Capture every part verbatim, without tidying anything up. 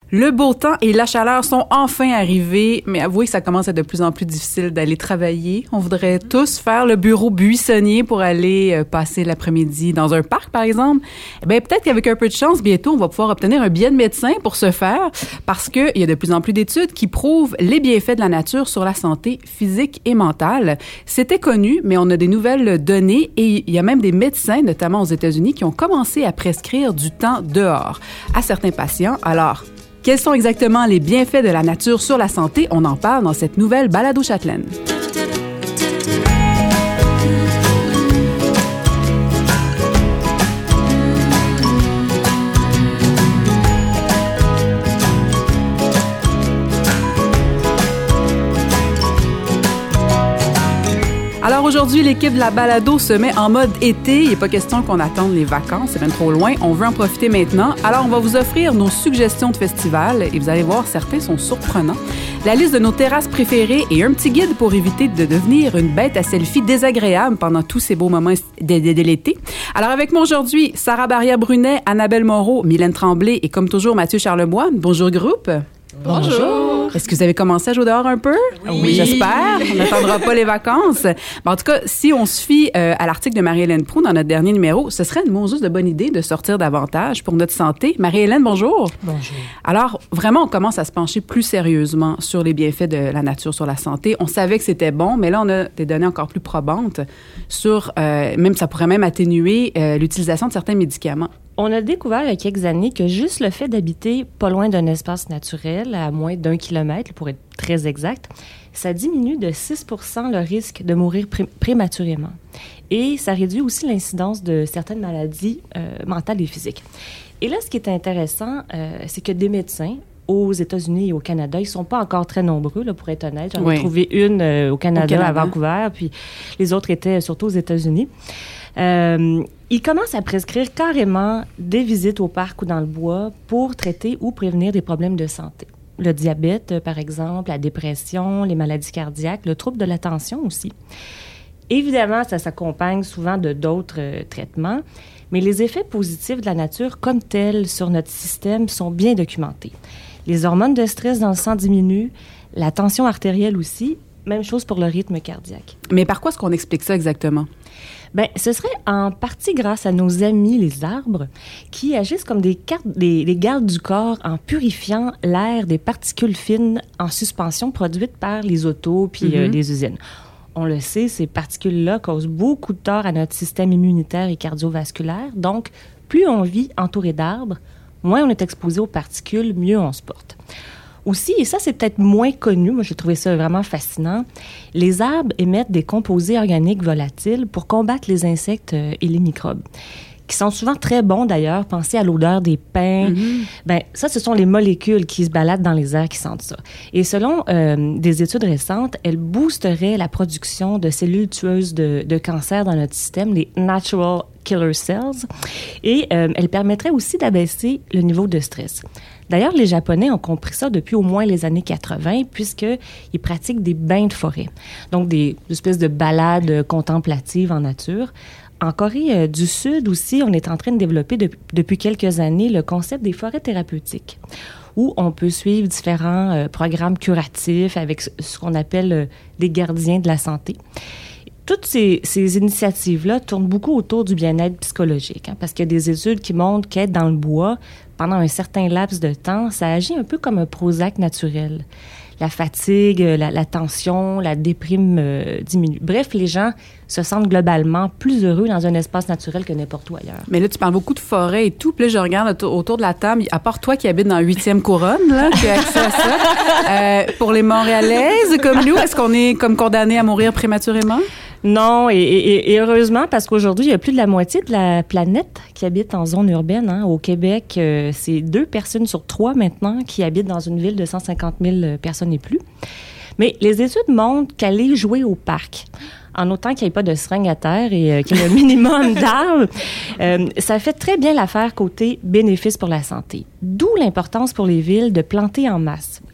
Le beau temps et la chaleur sont enfin arrivés, mais avouez que ça commence à être de plus en plus difficile d'aller travailler. On voudrait tous faire le bureau buissonnier pour aller euh, passer l'après-midi dans un parc, par exemple. Eh bien, peut-être qu'avec un peu de chance, bientôt, on va pouvoir obtenir un billet de médecin pour ce faire, parce qu'il y a de plus en plus d'études qui prouvent les bienfaits de la nature sur la santé physique et mentale. C'était connu, mais on a des nouvelles données et il y a même des médecins, notamment aux États-Unis, qui ont commencé à prescrire du temps dehors à certains patients. Alors, quels sont exactement les bienfaits de la nature sur la santé? On en parle dans cette nouvelle balado châtelaine. Alors aujourd'hui, l'équipe de la balado se met en mode été. Il n'est pas question qu'on attende les vacances, c'est même trop loin. On veut en profiter maintenant. Alors on va vous offrir nos suggestions de festivals et vous allez voir, certains sont surprenants. La liste de nos terrasses préférées et un petit guide pour éviter de devenir une bête à selfie désagréable pendant tous ces beaux moments de, de, de l'été. Alors avec moi aujourd'hui, Sarah Barrière-Brunet, Annabelle Moreau, Mylène Tremblay et comme toujours Mathieu Charlebois. Bonjour groupe. Bonjour. Est-ce que vous avez commencé à jouer dehors un peu? Oui. oui j'espère. On n'attendra pas les vacances. Ben, en tout cas, si on se fie euh, à l'article de Marie-Hélène Proulx dans notre dernier numéro, ce serait une mauvaise de bonne idée de sortir davantage pour notre santé. Marie-Hélène, bonjour. Bonjour. Alors, vraiment, on commence à se pencher plus sérieusement sur les bienfaits de la nature sur la santé. On savait que c'était bon, mais là, on a des données encore plus probantes sur, euh, même ça pourrait même atténuer euh, l'utilisation de certains médicaments. On a découvert il y a quelques années que juste le fait d'habiter pas loin d'un espace naturel, à moins d'un kilomètre, pour être très exact, ça diminue de six pour cent le risque de mourir pré- prématurément. Et ça réduit aussi l'incidence de certaines maladies euh, mentales et physiques. Et là, ce qui est intéressant, euh, c'est que des médecins aux États-Unis et au Canada, ils ne sont pas encore très nombreux, là, pour être honnête. J'en ai oui. trouvé une euh, au, Canada, au Canada, à Vancouver, puis les autres étaient surtout aux États-Unis. Euh, ils commencent à prescrire carrément des visites au parc ou dans le bois pour traiter ou prévenir des problèmes de santé. Le diabète, par exemple, la dépression, les maladies cardiaques, le trouble de l'attention aussi. Évidemment, ça s'accompagne souvent de d'autres euh, traitements, mais les effets positifs de la nature comme tels sur notre système sont bien documentés. Les hormones de stress dans le sang diminuent, la tension artérielle aussi, même chose pour le rythme cardiaque. Mais par quoi est-ce qu'on explique ça exactement? Bien, ce serait en partie grâce à nos amis, les arbres, qui agissent comme des, cartes, des, des gardes du corps en purifiant l'air des particules fines en suspension produites par les autos puis mm-hmm. euh, les usines. On le sait, ces particules-là causent beaucoup de tort à notre système immunitaire et cardiovasculaire. Donc, plus on vit entouré d'arbres, moins on est exposé aux particules, mieux on se porte. Aussi, et ça, c'est peut-être moins connu, moi j'ai trouvé ça vraiment fascinant, les arbres émettent des composés organiques volatiles pour combattre les insectes et les microbes, qui sont souvent très bons d'ailleurs. Pensez à l'odeur des pins. Mm-hmm. Ben, ça, ce sont les molécules qui se baladent dans les airs qui sentent ça. Et selon euh, des études récentes, elles boosteraient la production de cellules tueuses de, de cancer dans notre système, les natural killer cells, et euh, elles permettraient aussi d'abaisser le niveau de stress. D'ailleurs, les Japonais ont compris ça depuis au moins les années quatre-vingts, puisqu'ils pratiquent des bains de forêt, donc des espèces de balades contemplatives en nature. En Corée euh, du Sud aussi, on est en train de développer de, depuis quelques années le concept des forêts thérapeutiques, où on peut suivre différents euh, programmes curatifs avec ce, ce qu'on appelle euh, des gardiens de la santé. Toutes ces, ces initiatives-là tournent beaucoup autour du bien-être psychologique, hein, parce qu'il y a des études qui montrent qu'être dans le bois pendant un certain laps de temps, ça agit un peu comme un Prozac naturel. La fatigue, la, la tension, la déprime euh, diminuent. Bref, les gens se sentent globalement plus heureux dans un espace naturel que n'importe où ailleurs. Mais là, tu parles beaucoup de forêt et tout. Puis là, je regarde autour, autour de la table, à part toi qui habites dans la huitième couronne, là, qui a accès à ça. Euh, pour les Montréalaises comme nous, est-ce qu'on est comme condamnés à mourir prématurément? Non, et, et, et heureusement, parce qu'aujourd'hui, il y a plus de la moitié de la planète qui habite en zone urbaine. Hein. Au Québec, euh, c'est deux personnes sur trois maintenant qui habitent dans une ville de cent cinquante mille personnes et plus. Mais les études montrent qu'aller jouer au parc, en autant qu'il n'y ait pas de seringue à terre et euh, qu'il y ait un minimum d'arbres, euh, ça fait très bien l'affaire côté bénéfice pour la santé. D'où l'importance pour les villes de planter en masse.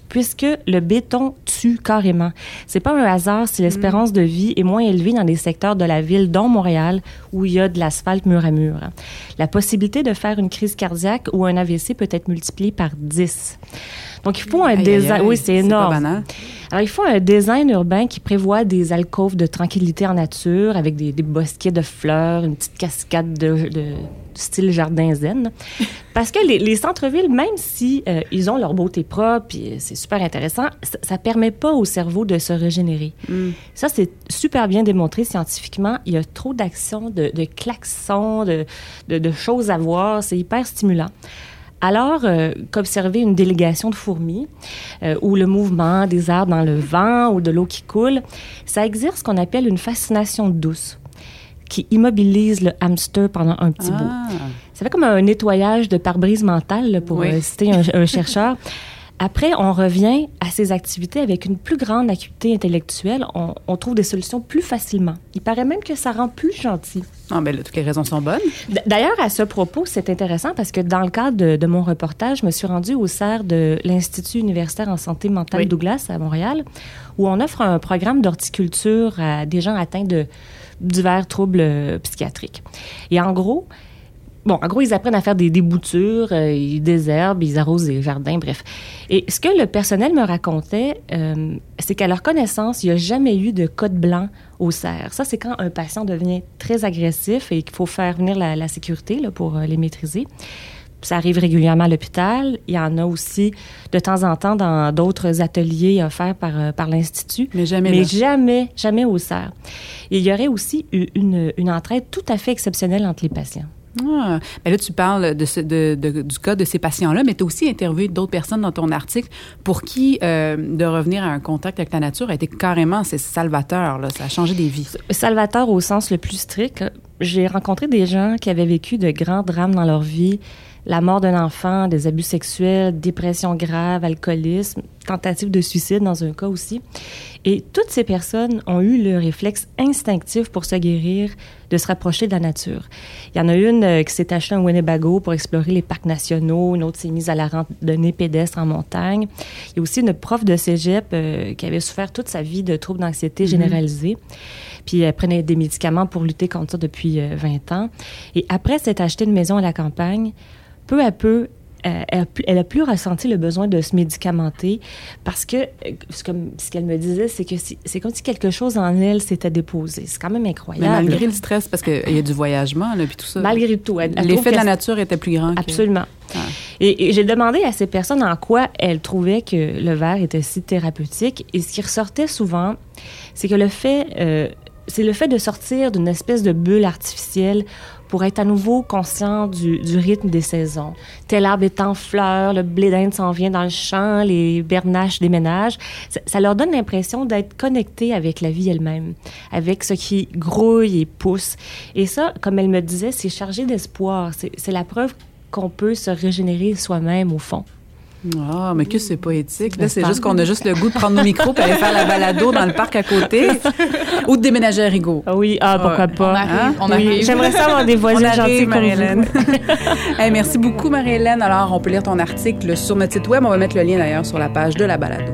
puisque le béton tue carrément. C'est pas un hasard si l'espérance de vie est moins élevée dans des secteurs de la ville, dont Montréal, où il y a de l'asphalte mur à mur. La possibilité de faire une crise cardiaque ou un A V C peut être multipliée par dix. Donc, il faut un design... Oui, c'est énorme. C'est pas banal. Alors, il faut un design urbain qui prévoit des alcôves de tranquillité en nature avec des, des bosquets de fleurs, une petite cascade de, de style jardin zen. Parce que les, les centres-villes, même si euh, ils ont leur beauté propre, puis c'est super intéressant, ça, ça permet pas au cerveau de se régénérer. Mm. Ça, c'est super bien démontré scientifiquement. Il y a trop d'actions, de, de klaxons, de, de, de choses à voir. C'est hyper stimulant. Alors, euh, qu'observer une délégation de fourmis euh, ou le mouvement des arbres dans le vent ou de l'eau qui coule, ça exerce ce qu'on appelle une fascination douce qui immobilise le hamster pendant un petit ah. bout. Ça fait comme un nettoyage de pare-brise mental, là, pour oui. euh, citer un, un chercheur. Après, on revient à ces activités avec une plus grande acuité intellectuelle. On, on trouve des solutions plus facilement. Il paraît même que ça rend plus gentil. Ah, bien là, toutes les raisons sont bonnes. D'ailleurs, à ce propos, c'est intéressant parce que dans le cadre de, de mon reportage, je me suis rendue au C E R de l'Institut universitaire en santé mentale oui. Douglas à Montréal, où on offre un programme d'horticulture à des gens atteints de divers troubles euh, psychiatriques. Et en gros... Bon, en gros, ils apprennent à faire des, des boutures, euh, ils désherbent, ils arrosent les jardins, bref. Et ce que le personnel me racontait, euh, c'est qu'à leur connaissance, il n'y a jamais eu de code blanc au C E R. Ça, c'est quand un patient devient très agressif et qu'il faut faire venir la, la sécurité là, pour euh, les maîtriser. Ça arrive régulièrement à l'hôpital. Il y en a aussi de temps en temps dans d'autres ateliers offerts par, euh, par l'Institut. Mais jamais Mais là. jamais, jamais au C E R. Et il y aurait aussi une, une entraide tout à fait exceptionnelle entre les patients. Ah, mais là, tu parles de ce, de, de, du cas de ces patients-là, mais tu as aussi interviewé d'autres personnes dans ton article pour qui euh, de revenir à un contact avec la nature a été carrément, c'est salvateur, là, ça a changé des vies. Salvateur au sens le plus strict. J'ai rencontré des gens qui avaient vécu de grands drames dans leur vie, la mort d'un enfant, des abus sexuels, dépression grave, alcoolisme, tentative de suicide dans un cas aussi. Et toutes ces personnes ont eu le réflexe instinctif pour se guérir de se rapprocher de la nature. Il y en a une euh, qui s'est achetée un Winnebago pour explorer les parcs nationaux, une autre s'est mise à la randonnée pédestre en montagne. Il y a aussi une prof de cégep euh, qui avait souffert toute sa vie de troubles d'anxiété mm-hmm. généralisés. Puis elle prenait des médicaments pour lutter contre ça depuis euh, vingt ans. Et après s'être acheté une maison à la campagne, peu à peu, euh, elle, a plus, elle a plus ressenti le besoin de se médicamenter parce que, euh, comme ce qu'elle me disait, c'est que c'est, c'est comme si quelque chose en elle s'était déposé. C'est quand même incroyable. Mais malgré le stress, parce qu'il y a du voyagement, là, puis tout ça. Malgré tout. Elle, elle l'effet de la nature était plus grand. Absolument. Que... Ah. Et, et j'ai demandé à ces personnes en quoi elles trouvaient que le verre était si thérapeutique. Et ce qui ressortait souvent, c'est que le fait... Euh, c'est le fait de sortir d'une espèce de bulle artificielle pour être à nouveau conscient du, du rythme des saisons. Tel arbre est en fleurs, le blé d'Inde s'en vient dans le champ, les bernaches déménagent. Ça, ça leur donne l'impression d'être connectés avec la vie elle-même, avec ce qui grouille et pousse. Et ça, comme elle me disait, c'est chargé d'espoir. C'est, c'est la preuve qu'on peut se régénérer soi-même au fond. Ah, mais que c'est poétique. Là, c'est juste qu'on a juste le goût de prendre nos micros et aller faire la balado dans le parc à côté ou de déménager à Rigaud. Oui, ah, pourquoi pas. On arrive, hein? on arrive. Oui, j'aimerais ça avoir des voisins gentils, Marie-Hélène. Hey, merci beaucoup, Marie-Hélène. Alors, on peut lire ton article sur notre site web. On va mettre le lien, d'ailleurs, sur la page de la balado.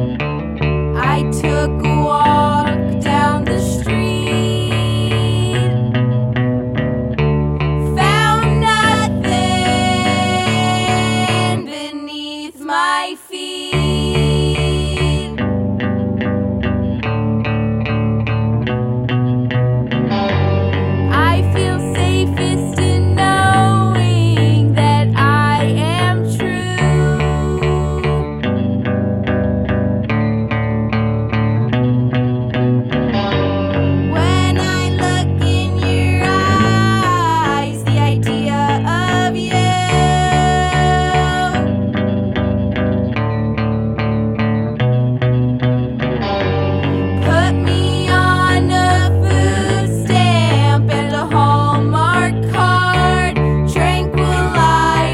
I took a walk down the street. My feet. I feel safest in knowing that I am true. When I look in your eyes, the idea of you.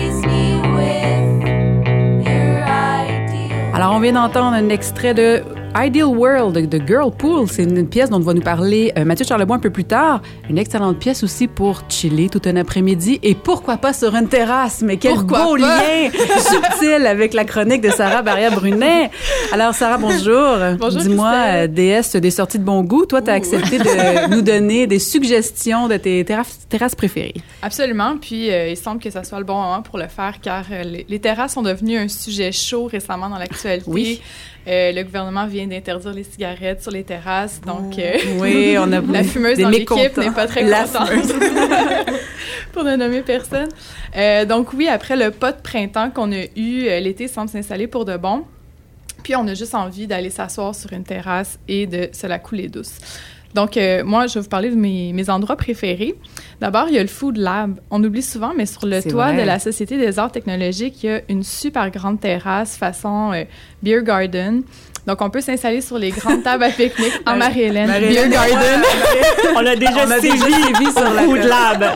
On vient d'entendre un extrait de Ideal World de Girlpool. C'est une pièce dont va nous parler euh, Mathieu Charlebois un peu plus tard. Une excellente pièce aussi pour chiller tout un après-midi et pourquoi pas sur une terrasse. Mais quel Pourquoi beau pas? lien subtil avec la chronique de Sarah Barrière-Brunet. Alors, Sarah, bonjour. Bonjour, Dis-moi, Christelle. euh, déesse des sorties de bon goût, toi, tu as accepté de nous donner des suggestions de tes terrasses, terrasses préférées. Absolument. Puis, euh, il semble que ça soit le bon moment pour le faire car euh, les, les terrasses sont devenues un sujet chaud récemment dans l'actualité. Oui. Euh, le gouvernement vient d'interdire les cigarettes sur les terrasses, donc euh, Oui, on a la fumeuse des dans l'équipe mécontents. n'est pas très La contente. fumeuse. Pour ne nommer personne. Euh, donc oui, après le pas de printemps qu'on a eu, euh, l'été semble s'installer pour de bon. Puis on a juste envie d'aller s'asseoir sur une terrasse et de se la couler douce. Donc, euh, moi, je vais vous parler de mes, mes endroits préférés. D'abord, il y a le Food Lab. On oublie souvent, mais sur le C'est toit vrai. de la Société des arts technologiques, il y a une super grande terrasse façon euh, beer garden. Donc, on peut s'installer sur les grandes tables à pique-nique en Marie-Hélène. Marie-Hélène, Beer garden. On a déjà On a sévi déjà sévi sur la au Food Lab.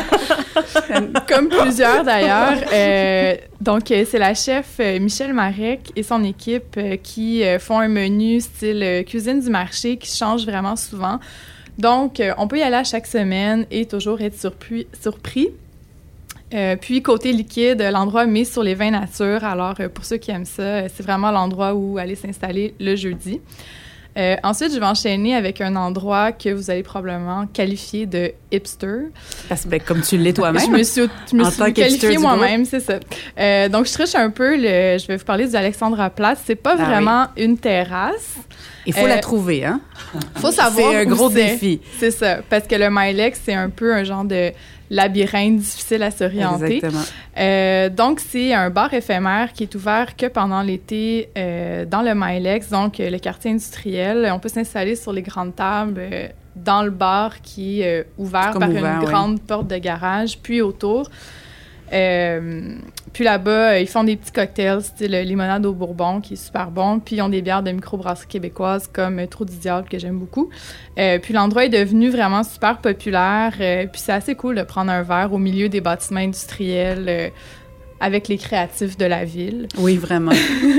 Comme plusieurs d'ailleurs. Euh, donc, euh, c'est la chef euh, Michel Marek et son équipe euh, qui euh, font un menu style euh, cuisine du marché qui change vraiment souvent. Donc, euh, on peut y aller à chaque semaine et toujours être surpris. surpris. Euh, puis, côté liquide, l'endroit met sur les vins nature. Alors, euh, pour ceux qui aiment ça, euh, c'est vraiment l'endroit où aller s'installer le jeudi. Euh, ensuite, je vais enchaîner avec un endroit que vous allez probablement qualifier de hipster. Parce que, ben, comme tu l'es toi-même. Je me suis, je me En suis tant qu'hipster qualifiée du moi-même, c'est ça. Euh, donc, je triche un peu. Le, je vais vous parler du Alexandra-Platz. C'est pas Ah vraiment une terrasse. Il faut Euh, la trouver, hein? Faut savoir C'est un où gros c'est. défi. C'est ça. Parce que le Milex, c'est un peu un genre de labyrinthe difficile à s'orienter. Exactement. Euh, donc, c'est un bar éphémère qui est ouvert que pendant l'été euh, dans le Milex, donc euh, le quartier industriel. On peut s'installer sur les grandes tables euh, dans le bar qui est euh, ouvert Comme par ouvert, une ouais. grande porte de garage, puis autour. Euh, puis là-bas, euh, ils font des petits cocktails, style limonade au bourbon, qui est super bon. Puis ils ont des bières de microbrasserie québécoises comme euh, Trou du Diable, que j'aime beaucoup. Euh, puis l'endroit est devenu vraiment super populaire. Euh, puis c'est assez cool de prendre un verre au milieu des bâtiments industriels euh, avec les créatifs de la ville. Oui, vraiment.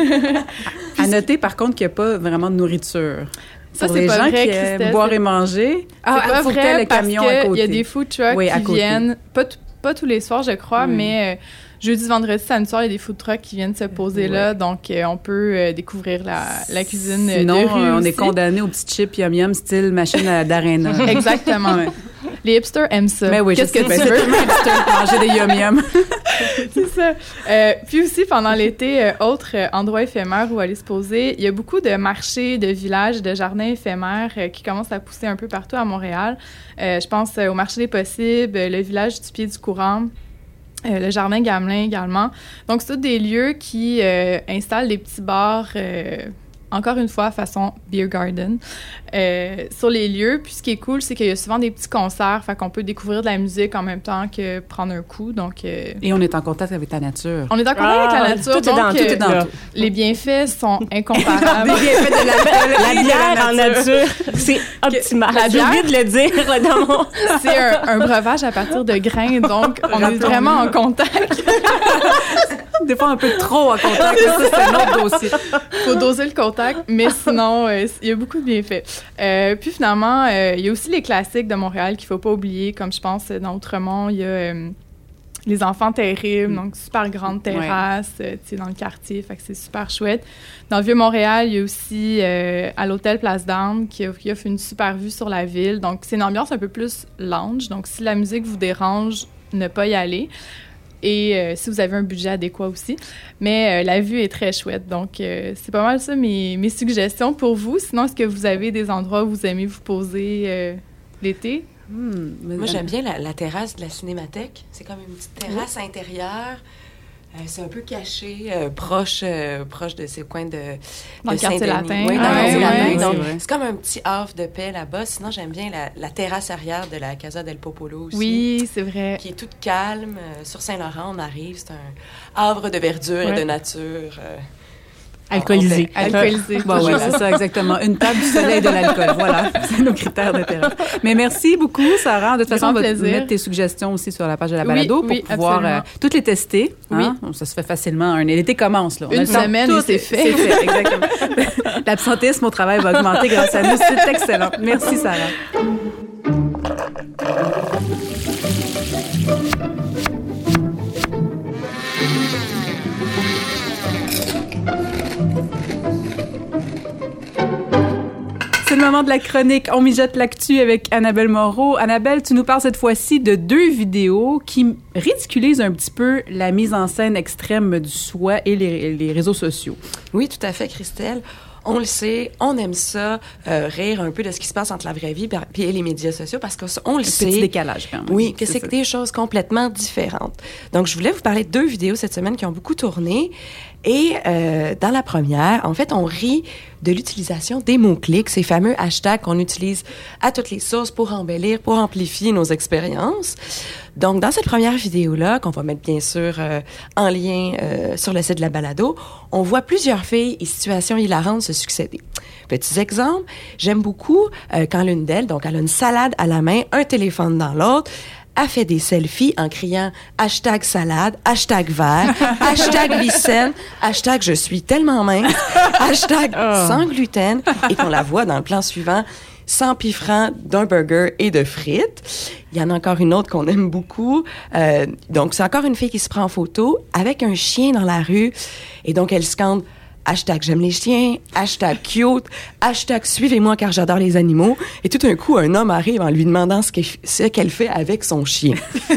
À noter, par contre, qu'il n'y a pas vraiment de nourriture. Ça, Pour c'est les pas gens vrai, qui aiment Christelle, boire c'est- et manger, C'est ah, pas faut que t'aies vrai le parce camion à côté. qu'il y a des food trucks Oui, à qui côté. viennent, pas, t- pas tous les soirs, je crois, Oui. mais euh, jeudi, vendredi, samedi soir, il y a des food trucks qui viennent se poser Ouais. là. Donc, euh, on peut euh, découvrir la, la cuisine euh, Sinon, de rue euh, on aussi. est condamné aux petits chips yum-yum style machine à- d'arena. Exactement. Ouais. Les hipsters aiment ça. Mais oui, je Qu'est-ce sais, que ben, tu c'est veux? tellement hipster de manger des yum-yum. C'est ça. Euh, puis aussi, pendant l'été, euh, autre euh, endroit éphémère où aller se poser, il y a beaucoup de marchés, de villages, de jardins éphémères euh, qui commencent à pousser un peu partout à Montréal. Euh, je pense euh, au marché des possibles, euh, le village du pied du courant, euh, le jardin Gamelin également. Donc, c'est tous des lieux qui euh, installent des petits bars, euh, encore une fois, façon beer garden, euh, sur les lieux. Puis ce qui est cool, c'est qu'il y a souvent des petits concerts, fait qu'on peut découvrir de la musique en même temps que prendre un coup. Donc, euh, Et on est en contact avec ta nature. on est en contact Ah, avec la nature, tout est dans donc tout, euh, est dans là. tout. les bienfaits sont incomparables. La bière en nature, c'est optimal. La J'ai bière- oublié de le dire là, dans mon... C'est un, un breuvage à partir de grains, donc on est Rappelons-le. vraiment en contact. Des fois, un peu trop en contact. Ça, c'est un autre dossier. Faut doser le contact, mais sinon, euh, il y a beaucoup de bienfaits. Euh, puis finalement, euh, il y a aussi les classiques de Montréal qu'il faut pas oublier, comme je pense dans Outremont, il y a euh, les Enfants terribles, donc super grande terrasse, euh, tu sais, dans le quartier, fait que c'est super chouette. Dans le Vieux-Montréal, il y a aussi euh, à l'hôtel Place d'Armes qui, offre- qui offre une super vue sur la ville, donc c'est une ambiance un peu plus lounge, donc si la musique vous dérange, ne pas y aller. Et euh, si vous avez un budget adéquat aussi. Mais euh, la vue est très chouette. Donc, euh, c'est pas mal ça mes, mes suggestions pour vous. Sinon, est-ce que vous avez des endroits où vous aimez vous poser euh, l'été? Hmm, mais- Moi, j'aime bien la, la terrasse de la Cinémathèque. C'est comme une petite terrasse intérieure. Euh, c'est un peu caché, euh, proche, euh, proche de ces coins de, Dans de le quartier Saint-Denis. latin. Oui, dans Ah, le quartier ouais, latin. ouais. Donc, C'est vrai. c'est comme un petit havre de paix là-bas. Sinon, j'aime bien la, la terrasse arrière de la Casa del Popolo aussi. Oui, c'est vrai. Qui est toute calme. Euh, sur Saint-Laurent, on arrive. C'est un havre de verdure Ouais. et de nature. euh. Alcoolisé. On fait- Alcoolisé. Bon, ouais, c'est ça, exactement. Une table, du soleil et de l'alcool. Voilà, c'est nos critères de terrasse. Mais merci beaucoup, Sarah. De toute façon, on va plaisir. mettre tes suggestions aussi sur la page de la Oui, balado pour oui, pouvoir absolument. euh, toutes les tester. Oui. Hein? Ça se fait facilement. Un, l'été commence. Là. On a Une le temps. semaine, Tout et c'est est- fait. C'est fait, exactement. L'absentéisme au travail va augmenter grâce à nous. C'est excellent. Merci, Sarah. C'est le moment de la chronique. On mijote l'actu avec Annabelle Moreau. Annabelle, tu nous parles cette fois-ci de deux vidéos qui ridiculisent un petit peu la mise en scène extrême du soi et les, les réseaux sociaux. Oui, tout à fait, Christelle. On le sait, on aime ça, euh, rire un peu de ce qui se passe entre la vraie vie et les médias sociaux parce qu'on le Un sait. petit décalage, quand même. Oui, que c'est ça. des choses complètement différentes. Donc, je voulais vous parler de deux vidéos cette semaine qui ont beaucoup tourné. Et euh, dans la première, en fait, on rit de l'utilisation des mots-clics, ces fameux hashtags qu'on utilise à toutes les sources pour embellir, pour amplifier nos expériences. Donc, dans cette première vidéo-là, qu'on va mettre bien sûr euh, en lien euh, sur le site de la balado, on voit plusieurs filles et situations hilarantes se succéder. Petits exemples, j'aime beaucoup euh, quand l'une d'elles, donc elle a une salade à la main, un téléphone dans l'autre, a fait des selfies en criant hashtag salade, hashtag vert, hashtag vicenne, hashtag je suis tellement mince, hashtag sans gluten, et qu'on la voit dans le plan suivant, cent pis francs d'un burger et de frites. Il y en a encore une autre qu'on aime beaucoup. Euh, donc, c'est encore une fille qui se prend en photo avec un chien dans la rue. Et donc, elle scande hashtag j'aime les chiens, hashtag cute, hashtag suivez-moi car j'adore les animaux. Et tout d'un coup, un homme arrive en lui demandant ce qu'elle, ce qu'elle fait avec son chien.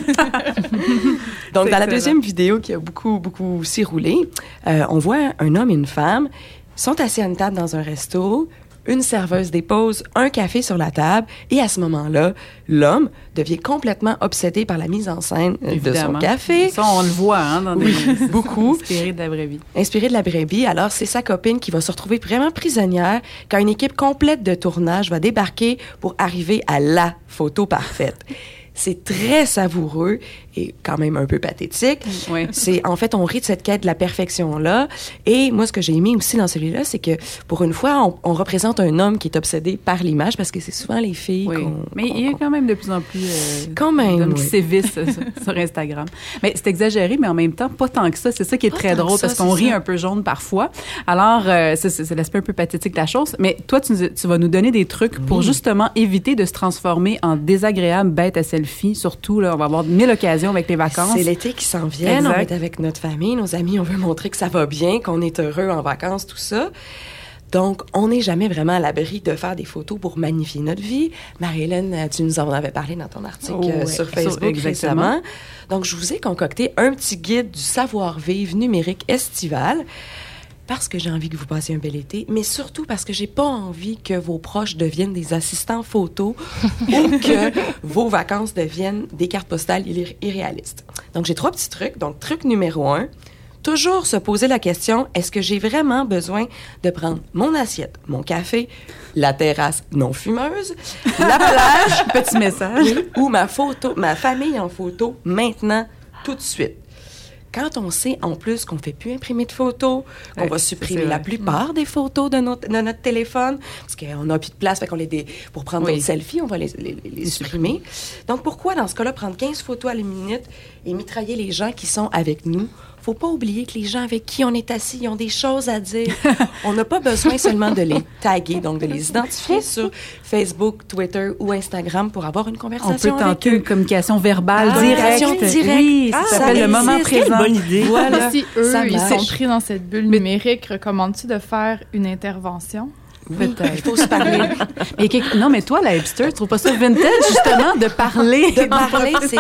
Donc, dans la deuxième vidéo qui a beaucoup, beaucoup aussi roulé, euh, on voit un homme et une femme sont assis à une table dans un resto. Une serveuse dépose un café sur la table et à ce moment-là, l'homme devient complètement obsédé par la mise en scène Évidemment. de son café. Ça, on le voit hein, dans des Oui, beaucoup. inspirés de la vraie vie. Inspiré de la vraie vie, alors c'est sa copine qui va se retrouver vraiment prisonnière quand une équipe complète de tournage va débarquer pour arriver à la photo parfaite. C'est très savoureux et quand même un peu pathétique. Oui. C'est, en fait, on rit de cette quête de la perfection-là. Et moi, ce que j'ai aimé aussi dans celui-là, c'est que pour une fois, on, on représente un homme qui est obsédé par l'image parce que c'est souvent les filles Oui. qu'on... Mais qu'on- il y a quand même de plus en plus euh, Quand même, d'hommes qui oui. sévissent euh, sur, sur Instagram. Mais c'est exagéré, mais en même temps, pas tant que ça. C'est ça qui est Pas très tant que drôle ça, parce qu'on c'est rit ça. un peu jaune parfois. Alors, euh, c'est, c'est, c'est l'aspect un peu pathétique de la chose. Mais toi, tu, nous- tu vas nous donner des trucs pour justement éviter de se transformer en désagréable bête à selfie. Surtout, là, on va avoir mille occasions avec les vacances. C'est l'été qui s'en vient, on Exact. va être avec notre famille, nos amis, on veut montrer que ça va bien, qu'on est heureux en vacances, tout ça. Donc, on n'est jamais vraiment à l'abri de faire des photos pour magnifier notre vie. Marie-Hélène, tu nous en avais parlé dans ton article Oh, euh, ouais. sur Sur- Facebook exactement. récemment. Donc, je vous ai concocté un petit guide du savoir-vivre numérique estival parce que j'ai envie que vous passiez un bel été, mais surtout parce que j'ai pas envie que vos proches deviennent des assistants photos ou que vos vacances deviennent des cartes postales irré- irréalistes. Donc, j'ai trois petits trucs. Donc, truc numéro un, toujours se poser la question, est-ce que j'ai vraiment besoin de prendre mon assiette, mon café, la terrasse non fumeuse, la plage, Petit message. ou ma photo, ma famille en photo maintenant, tout de suite? Quand on sait en plus qu'on ne fait plus imprimer de photos, qu'on Ouais, va ça, supprimer c'est la vrai. plupart des photos de notre, de notre téléphone, parce qu'on n'a plus de place, fait qu'on les dé- pour prendre Oui. des selfies, on va les, les- les- les supprimer. Donc, pourquoi, dans ce cas-là, prendre quinze photos à la minute et mitrailler les gens qui sont avec nous? Faut pas oublier que les gens avec qui on est assis, ils ont des choses à dire. On n'a pas besoin seulement de les taguer, donc de les identifier sur Facebook, Twitter ou Instagram pour avoir une On conversation peut avec tenter eux. une communication verbale Ah, directe. communication directe. Oui, ça Ah, s'appelle ça le moment existe. présent. Quelle bonne idée. Voilà. Mais si eux, Ça ils marche. sont pris dans cette bulle numérique, recommandes-tu de faire une intervention? Oui, Peut-être. il faut se parler. Et quelque- Non, mais toi, la hipster, tu trouves pas ça vintage, justement, de parler? De parler, c'est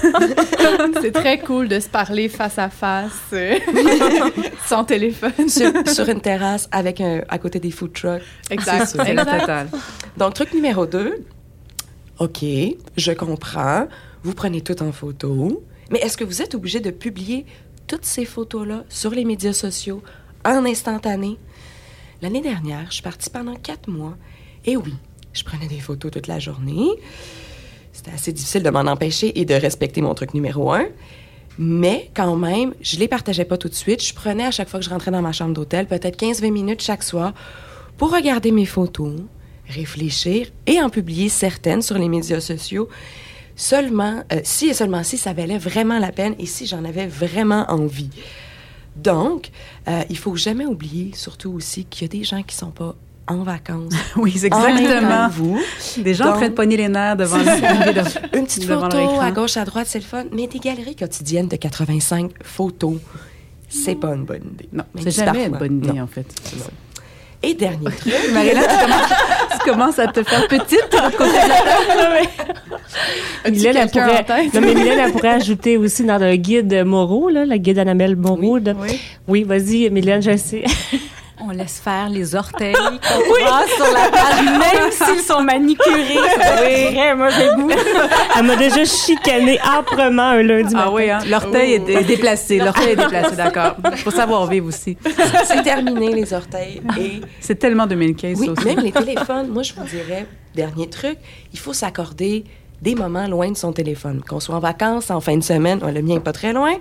out. C'est très cool de se parler face à face, euh, sans téléphone. sur, sur une terrasse avec un, à côté des food trucks. Exact. C'est la exact. totale. Donc, truc numéro deux. OK, je comprends. Vous prenez tout en photo. Mais est-ce que vous êtes obligé de publier toutes ces photos-là sur les médias sociaux en instantané? L'année dernière, je suis partie pendant quatre mois. Et oui, je prenais des photos toute la journée. C'était assez difficile de m'en empêcher et de respecter mon truc numéro un. Mais quand même, je les partageais pas tout de suite. Je prenais à chaque fois que je rentrais dans ma chambre d'hôtel, peut-être quinze à vingt minutes chaque soir, pour regarder mes photos, réfléchir et en publier certaines sur les médias sociaux. Seulement, euh, si et seulement si ça valait vraiment la peine et si j'en avais vraiment envie. Donc, euh, il faut jamais oublier, surtout aussi, qu'il y a des gens qui sont pas en vacances. Oui, c'est En même temps exactement. que vous. Des gens Donc, en train de pogner les nerfs devant le Une petite devant leur photo écran. à gauche, à droite, c'est le fun. Mais des galeries quotidiennes de quatre-vingt-cinq photos, c'est pas une bonne idée. Non, Même c'est si jamais une parfois- bonne idée, non. en fait. C'est ça. Et dernier truc, Marie-Hélène, tu commences, tu commences à te faire petite de l'autre côté de la table. As-tu Mylène, elle quelqu'un pourrait, en tête? non, mais Mylène, elle pourrait ajouter aussi dans le guide Moreau, là, le guide Annabelle Moreau. de- oui. Oui, vas-y, Mylène, je sais. On laisse faire les orteils qu'on trace sur la page, même s'ils sont manicurés. Oui, vrai, moi, j'ai goût. Elle m'a déjà chicané âprement un lundi matin. Ah oui, hein? L'orteil est, est déplacé. L'orteil est déplacé, d'accord. Il faut savoir vivre aussi. c'est terminé les orteils. Et C'est tellement deux mille quinze, oui, ça aussi. même les téléphones, moi, je vous dirais, dernier truc, il faut s'accorder des moments loin de son téléphone. Qu'on soit en vacances, en fin de semaine, oh, le mien n'est pas très loin.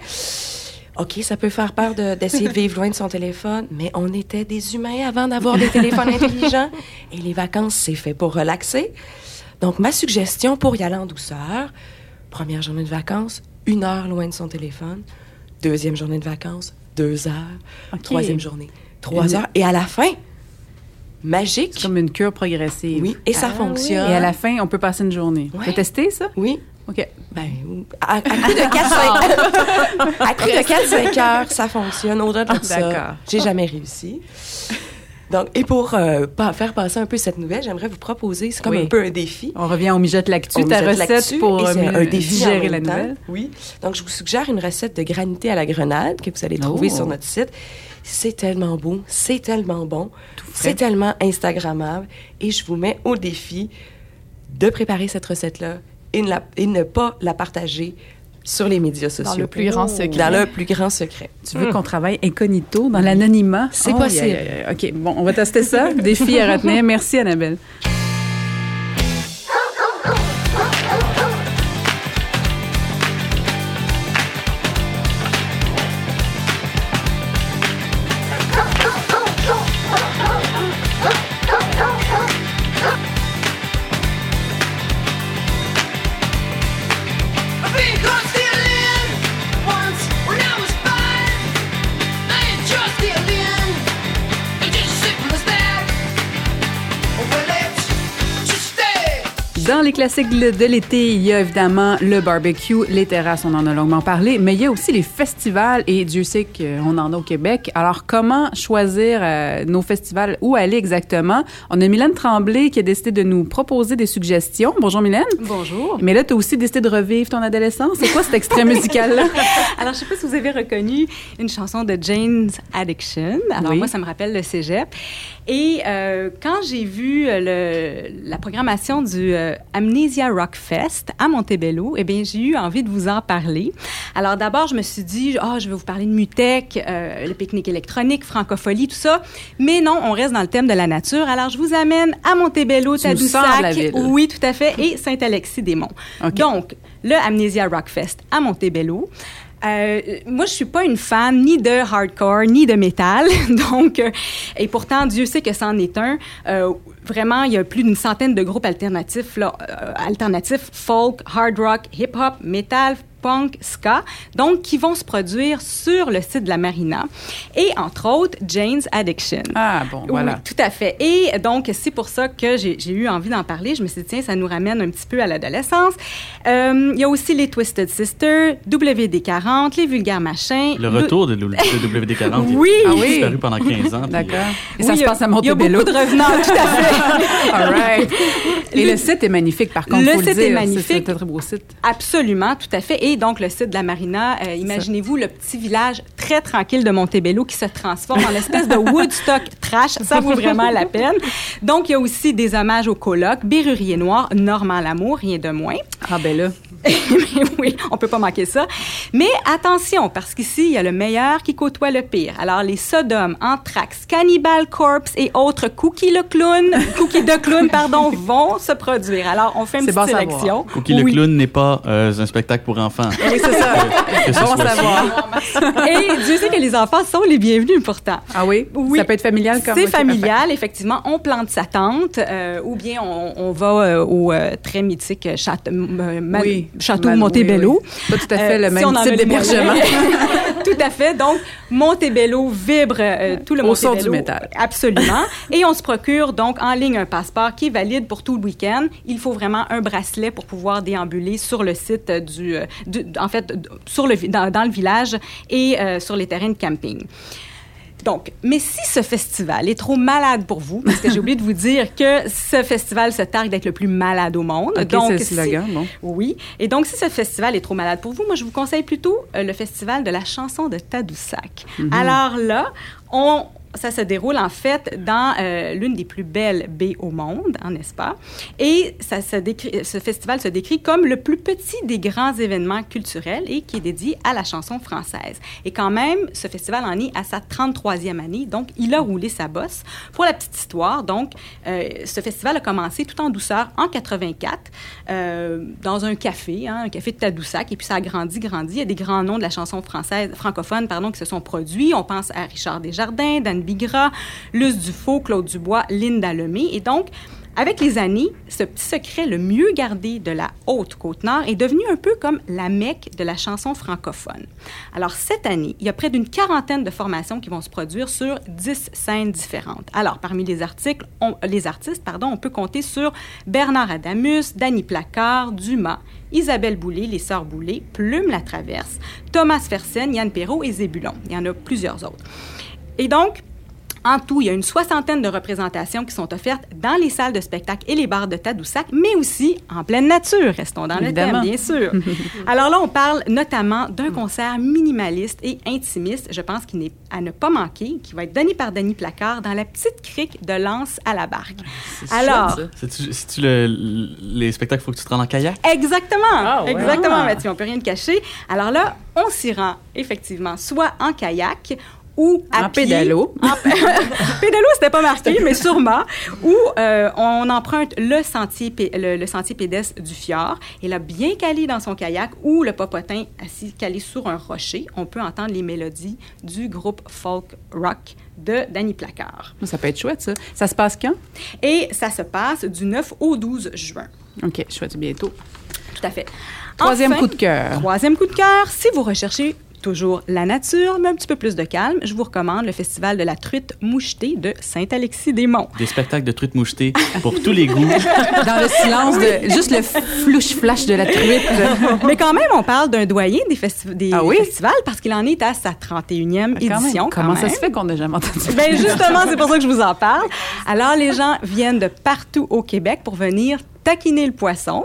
OK, ça peut faire peur de- d'essayer de vivre loin de son téléphone, mais on était des humains avant d'avoir des téléphones intelligents. Et les vacances, c'est fait pour relaxer. Donc, ma suggestion pour y aller en douceur, première journée de vacances, une heure loin de son téléphone. Deuxième journée de vacances, deux heures. OK. Troisième journée, trois Une- heures. Et à la fin, magique. C'est comme une cure progressive. Oui, et ça Ah, fonctionne. Et à la fin, on peut passer une journée. Ouais. Tu as testé ça? Oui. OK. Ben, à, à coup de quatre cinq à coup de quatre cinq heures, ça fonctionne. Au-delà de ça, D'accord. j'ai jamais réussi. Donc, et pour euh, pas faire passer un peu cette nouvelle, j'aimerais vous proposer, c'est comme Oui. un peu un défi. On revient au mijote l'actu, On ta jette recette là-dessus, pour et euh, c'est un mieux défi en digérer même la temps. nouvelle. Oui. Donc, je vous suggère une recette de granité à la grenade que vous allez trouver Oh. sur notre site. C'est tellement beau, c'est tellement bon, frais. c'est tellement Instagrammable. Et je vous mets au défi de préparer cette recette-là et, ne la- et ne pas la partager sur les médias sociaux. Dans le plus grand secret. Dans le plus grand secret. Tu veux qu'on travaille incognito, dans l'anonymat? C'est Oh, possible. aïe, aïe, aïe. OK, bon, on va tester ça. Défi à retenir. Merci, Annabelle. I've been caught stealing once when I was five. I ain't just stealing, I just sit from the stack. Well, let's just stay. Dans les classiques de de l'été, il y a évidemment le barbecue, les terrasses, on en a longuement parlé, mais il y a aussi les festivals et Dieu sait qu'on en a au Québec. Alors, comment choisir euh, nos festivals, où aller exactement? On a Mylène Tremblay qui a décidé de nous proposer des suggestions. Bonjour Mylène. Bonjour. Mais là, tu as aussi décidé de revivre ton adolescence. C'est quoi cet extrait musical-là? Alors, je sais pas si vous avez reconnu une chanson de Jane's Addiction. Alors, Oui. moi, ça me rappelle le cégep. Et euh, quand j'ai vu euh, le, la programmation du euh, Amnesia Rock Fest à Montebello, eh bien, j'ai eu envie de vous en parler. Alors, d'abord, je me suis dit, ah, je vais vous parler de Mutec, euh, le pique-nique électronique, francophonie, tout ça. Mais non, on reste dans le thème de la nature. Alors, je vous amène à Montebello, Tu nous sors de la Tadoussac. ville. Oui, tout à fait. Et Saint-Alexis-des-Monts. OK. Donc, le Amnesia Rock Fest à Montebello. Euh, moi, je suis pas une fan ni de hardcore ni de métal, donc euh, et pourtant Dieu sait que c'en est un. Euh, vraiment, il y a plus d'une centaine de groupes alternatifs, là, euh, alternatifs, folk, hard rock, hip hop, métal, punk, ska, donc qui vont se produire sur le site de la Marina et entre autres Jane's Addiction. Ah, bon, voilà. Oui, tout à fait. Et donc, c'est pour ça que j'ai, j'ai eu envie d'en parler. Je me suis dit, tiens, ça nous ramène un petit peu à l'adolescence. Euh, il y a aussi les Twisted Sisters, W D quarante, les Vulgaires Machins. Le retour de, W- de W D quarante Oui. qui a Ah oui. disparu pendant quinze ans. puis, D'accord. euh, Et ça Oui, se passe à Il y a Montebello. beaucoup de revenants, tout à fait. All right. Et le site est magnifique, par contre. Le faut site est dire. C'est- magnifique. C'est un très beau site. Absolument, tout à fait. Et donc, le site de la Marina, euh, imaginez-vous le petit village très tranquille de Montebello qui se transforme en espèce de Woodstock trash. Ça vaut vraiment la peine. Donc, il y a aussi des hommages aux colocs, Bérurier Noir, Normand Lamour, rien de moins. Ah, ben là. Mais oui, on peut pas manquer ça. Mais attention, parce qu'ici, il y a le meilleur qui côtoie le pire. Alors, les Sodom, Anthrax, Cannibal Corpse et autres Cookie le Clown, Cookie de Clown, pardon, vont se produire. Alors, on fait une C'est petite bon à sélection. Cookie Oui. le Clown n'est pas euh, un spectacle pour enfants enfants. Oui, c'est ça. Que ce Bon soit à savoir. Et Dieu sait que les enfants sont les bienvenus pourtant. Ah oui? Oui. Ça peut être familial comme C'est ok, familial, effectivement. On plante sa tente euh, ou bien on, on va euh, au euh, très mythique château, euh, Ma- Oui. château Mal- Montebello. oui, oui. Pas tout à fait le si même on en type a les d'hébergement. moyens. Tout à fait. Donc, Montebello vibre euh, tout le Au son Montebello. du métal. Absolument. Et on se procure donc en ligne un passeport qui est valide pour tout le week-end. Il faut vraiment un bracelet pour pouvoir déambuler sur le site du, euh, du en fait, sur le, dans, dans le village et euh, sur les terrains de camping. Donc, mais si ce festival est trop malade pour vous, parce que j'ai oublié de vous dire que ce festival se targue d'être le plus malade au monde. Ok, donc, c'est le slogan, si- bon. Oui. Et donc, si ce festival est trop malade pour vous, moi, je vous conseille plutôt euh, le festival de la chanson de Tadoussac. Alors là, on... Ça se déroule en fait dans euh, l'une des plus belles baies au monde, hein, n'est-ce pas? Et ça se décrit, ce festival se décrit comme le plus petit des grands événements culturels et qui est dédié à la chanson française. Et quand même, ce festival en est à sa trente-troisième année, donc il a roulé sa bosse. Pour la petite histoire, donc, euh, ce festival a commencé tout en douceur en quatre-vingt-quatre euh, dans un café, hein, un café de Tadoussac, et puis ça a grandi, grandi. Il y a des grands noms de la chanson française, francophone, pardon, qui se sont produits. On pense à Richard Desjardins, Dan Bigra, Luce Dufault, Claude Dubois, Linda Lemay. Et donc, avec les années, ce petit secret le mieux gardé de la Haute-Côte-Nord est devenu un peu comme la Mecque de la chanson francophone. Alors, cette année, il y a près d'une quarantaine de formations qui vont se produire sur dix scènes différentes. Alors, parmi les articles, on, les artistes, pardon, on peut compter sur Bernard Adamus, Dany Placard, Dumas, Isabelle Boulay, les Sœurs Boulay, Plume La Traverse, Thomas Fersen, Yann Perrault et Zébulon. Il y en a plusieurs autres. Et donc, en tout, il y a une soixantaine de représentations qui sont offertes dans les salles de spectacle et les bars de Tadoussac, mais aussi en pleine nature. Restons dans Évidemment. le thème, bien sûr. Alors là, on parle notamment d'un concert minimaliste et intimiste, je pense qu'il n'est à ne pas manquer, qui va être donné par Dany Placard dans la petite crique de Lens à la Barque. C'est Alors, chouette, ça. C'est-tu, c'est-tu le, le- les spectacles, il faut que tu te rendes en kayak? exactement, Ah, ouais. exactement, Ah. Mathieu, on peut rien te cacher. Alors là, on s'y rend effectivement soit en kayak ou à En pied. pédalo. En pédalo, c'était pas marqué, mais sûrement. Ou euh, on emprunte le sentier, pé- le, le sentier pédestre du fjord. Et là, bien calé dans son kayak ou le popotin assis calé sur un rocher, on peut entendre les mélodies du groupe folk rock de Dany Placard. Ça peut être chouette, ça. Ça se passe quand? Et ça se passe du neuf au douze juin. OK, chouette, bientôt. Tout à fait. Troisième Enfin, coup de cœur. Troisième coup de cœur, si vous recherchez toujours la nature, mais un petit peu plus de calme, je vous recommande le Festival de la truite mouchetée de Saint-Alexis-des-Monts. Des spectacles de truites mouchetées pour tous les goûts. Dans le silence, de, juste le flouche-flash de la truite. Mais quand même, on parle d'un doyen des, festi- des Ah oui? festivals parce qu'il en est à sa trente et unième Quand même. édition. quand Comment ça même. se fait qu'on n'a jamais entendu ça? Ben justement, c'est pour ça que je vous en parle. Alors, les gens viennent de partout au Québec pour venir taquiner le poisson.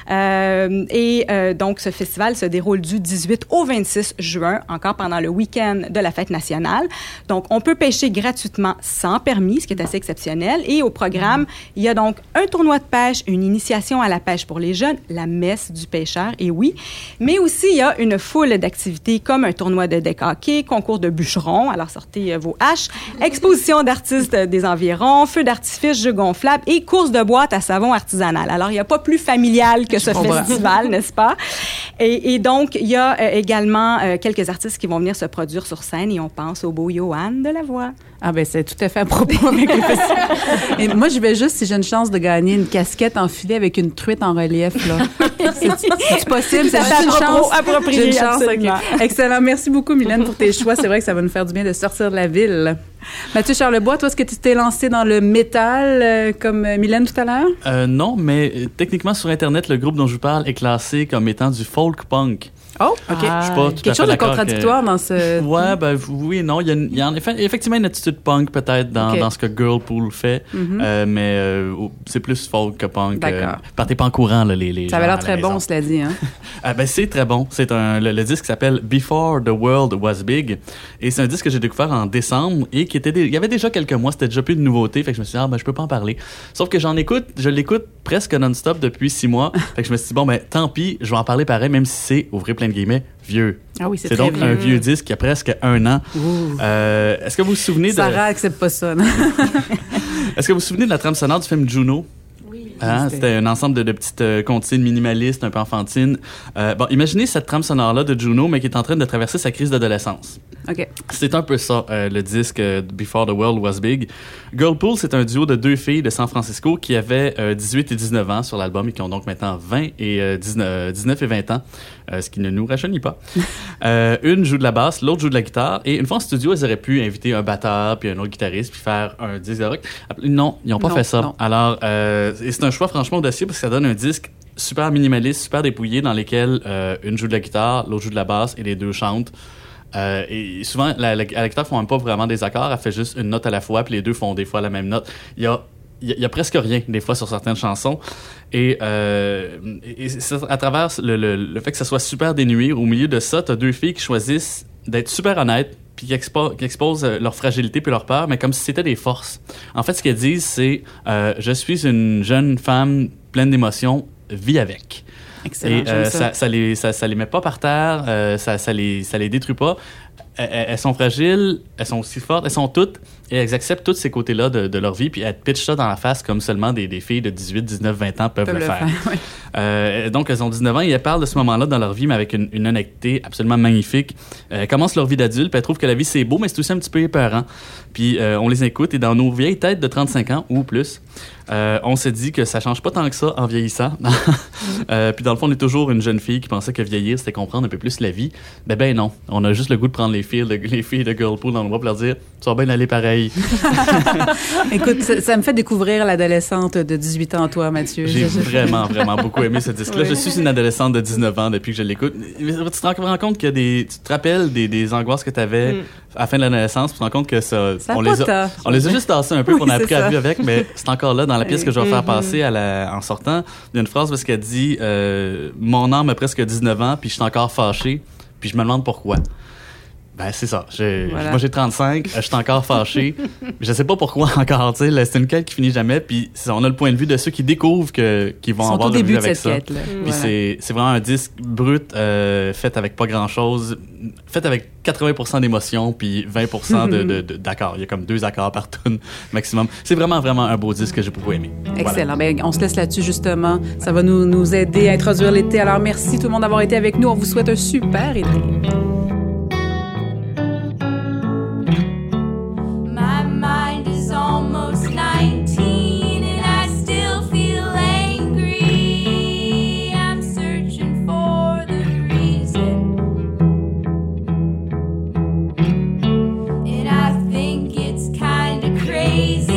Euh, et euh, donc, ce festival se déroule du dix-huit au vingt-six juin, encore pendant le week-end de la fête nationale. Donc, on peut pêcher gratuitement sans permis, ce qui est assez exceptionnel. Et au programme, il y a donc un tournoi de pêche, une initiation à la pêche pour les jeunes, la messe du pêcheur, et oui. Mais aussi, il y a une foule d'activités comme un tournoi de deck hockey, concours de bûcherons, alors sortez euh, vos haches, exposition d'artistes des environs, feux d'artifice, jeux gonflables et course de boîte à savon artisanal. Alors, il n'y a pas plus familial que ce comprends. festival, n'est-ce pas? Et, et donc, il y a euh, également euh, quelques artistes qui vont venir se produire sur scène et on pense au beau Johan de la voix. Ah ben c'est tout à fait à propos avec le festival. Et moi, je vais juste, si j'ai une chance de gagner une casquette enfilée avec une truite en relief, là. C'est, c'est possible? C'est Tout à juste fait une appropos- chance. approprié, J'ai une chance, absolument. ok. Excellent. Merci beaucoup, Mylène, pour tes choix. C'est vrai que ça va nous faire du bien de sortir de la ville. Mathieu Charlebois, toi, est-ce que tu t'es lancé dans le métal euh, comme euh, Mylène tout à l'heure? Euh, non, mais euh, techniquement, sur Internet, le groupe dont je vous parle est classé comme étant du folk punk. Oh, OK. Je suis pas tout à Quelque fait chose de d'accord contradictoire que- dans ce... Ouais, ben oui et non. Il y a, une- il y a en effet, effectivement une attitude punk peut-être dans, Ok. dans ce que Girlpool fait, Mhm. euh, mais euh, au- c'est plus folk que punk. D'accord. Euh, partez pas en courant, là, les, les Ça avait gens l'air à la très bon, maison. cela dit. Hein? Ah, ben, c'est très bon. C'est un, le, le disque s'appelle Before the World Was Big. Et c'est un disque que j'ai découvert en décembre et qui était, dé- il y avait déjà quelques mois, c'était déjà plus de nouveauté. Fait que je me suis dit, ah, ben, je peux pas en parler. Sauf que j'en écoute, je l'écoute presque non-stop depuis six mois. Fait que je me suis dit, bon, ben, tant pis, je vais en parler pareil, même si c'est, ouvrez plein de guillemets, vieux. Ah oui, c'est, C'est très donc vieux. un vieux disque qui a presque un an. Euh, est-ce que vous vous souvenez de, Sarah accepte pas ça. non? est-ce que vous vous souvenez de la trame sonore du film Juno? Hein, c'était un ensemble de, de petites euh, comptines minimalistes, un peu enfantines. Euh, bon, imaginez cette trame sonore-là de Juno, mais qui est en train de traverser sa crise d'adolescence. OK. C'est un peu ça, euh, le disque euh, Before the World Was Big. Girlpool, c'est un duo de deux filles de San Francisco qui avaient euh, dix-huit et dix-neuf ans sur l'album et qui ont donc maintenant vingt et euh, dix-neuf et vingt ans, euh, ce qui ne nous rajeunit pas. euh, une joue de la basse, l'autre joue de la guitare. Et une fois en studio, elles auraient pu inviter un batteur puis un autre guitariste puis faire un disque de rock. Non, ils n'ont pas Non, fait ça. non. Alors, euh, et c'est un choix franchement audacieux parce que ça donne un disque super minimaliste, super dépouillé dans lequel euh, une joue de la guitare, l'autre joue de la basse et les deux chantent. Euh, et souvent, la, la, la guitare ne fait même pas vraiment des accords, elle fait juste une note à la fois, puis les deux font des fois la même note. Il y a, il y a, il y a presque rien, des fois, sur certaines chansons. Et, euh, et c'est à travers le, le, le fait que ça soit super dénué, au milieu de ça, tu as deux filles qui choisissent d'être super honnêtes, puis qui, expo- qui exposent euh, leur fragilité puis leur peur, mais comme si c'était des forces. En fait, ce qu'elles disent, c'est euh, « Je suis une jeune femme pleine d'émotions, vis avec ». Excellent, Et euh, j'aime ça. ça, ça, les, ça, ça les met pas par terre, euh, ça, ça, les, ça les détruit pas. Elles, elles sont fragiles, elles sont aussi fortes, elles sont toutes, et elles acceptent tous ces côtés-là de, de leur vie, puis elles pitchent ça dans la face comme seulement des, des filles de dix-huit, dix-neuf, vingt ans peuvent, Peuvent le, le faire. faire, ouais. Euh, donc, elles ont dix-neuf ans et elles parlent de ce moment-là dans leur vie, mais avec une, une honnêteté absolument magnifique. Euh, elles commencent leur vie d'adulte, puis elles trouvent que la vie, c'est beau, mais c'est aussi un petit peu épeurant. Puis euh, on les écoute, et dans nos vieilles têtes de trente-cinq ans ou plus, euh, on s'est dit que ça change pas tant que ça en vieillissant. euh, puis dans le fond, on est toujours une jeune fille qui pensait que vieillir, c'était comprendre un peu plus la vie. Ben ben non, on a juste le goût de prendre les filles de, les filles de Girlpool dans le bras pour leur dire « Tu vas bien aller pareil ». Écoute, ça, ça me fait découvrir l'adolescente de dix-huit ans en toi, Mathieu. J'ai Je- je- vraiment, vraiment beaucoup aimé ce disque-là. Oui. Je suis une adolescente de dix-neuf ans depuis que je l'écoute. Tu te rends compte qu'il y a des... Tu te rappelles des, des angoisses que tu avais Mm. à la fin de l'adolescence, tu te rends compte que ça... Ça on, les a, pota. on les a juste tassés un peu, Oui, qu'on a c'est appris à ça. vivre avec, mais c'est encore là dans la pièce que je vais faire Mhm. passer à la, en sortant. Il y a une phrase parce qu'elle dit euh, Mon âme a presque dix-neuf ans, puis je suis encore fâché, puis je me demande pourquoi. Ben, c'est ça. J'ai- Voilà. Moi, j'ai trente-cinq, euh, je suis encore fâché. Je sais pas pourquoi encore, tu sais. C'est une quête qui finit jamais. Puis c'est- on a le point de vue de ceux qui découvrent que, qu'ils vont Ils sont avoir au de début vue de avec cette ça. quête-là. Puis Voilà. c'est, c'est vraiment un disque brut, euh, fait avec pas grand-chose, fait avec quatre-vingts pour cent d'émotion, puis vingt pour cent de, de, de- d'accords. Il y a comme deux accords par tune maximum. C'est vraiment, vraiment un beau disque que j'ai beaucoup aimé. Voilà. Excellent. Ben, on se laisse là-dessus, justement. Ça va nous, nous aider à introduire l'été. Alors, merci tout le monde d'avoir été avec nous. On vous souhaite un super été. My mind is almost nineteen and I still feel angry. I'm searching for the reason. And I think it's kinda crazy.